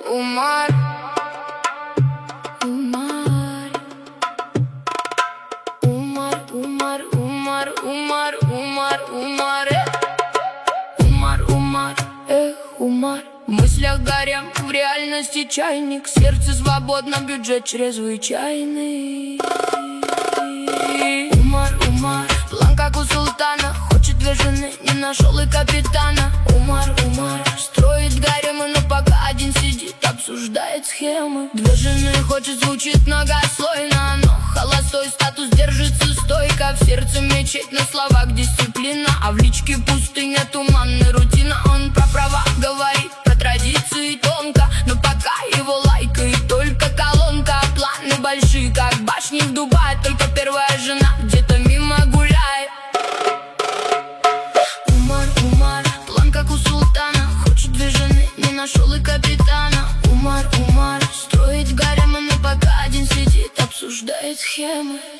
Умар, Умар, Умар, Умар, Умар, Умар, Умар, Умар, Умар, Умар, Умар. В мыслях горем, в реальности чайник, сердце свободно, бюджет чрезвычайный. Умар, Умар, план как у султана, хочет две жены, не нашел и капитана. Умар, Умар, строит гаремы, но пока один сидит, обсуждает схемы. Две жены хочет, звучит многослойно, но холостой статус держится стойко. В сердце мечеть, на словах дисциплина, а в личке пустыня, туманная рутина. Он про права говорит, про традиции тонко, но пока его лайкает только колонка. Планы большие, как башни в Дубае, только первая жена где-то мимо гуляет. Умар, Умар, план как у султана, хочет две жены, не нашел и капитана. Умар, Умар, строит гаремы, но пока один сидит, обсуждает схемы.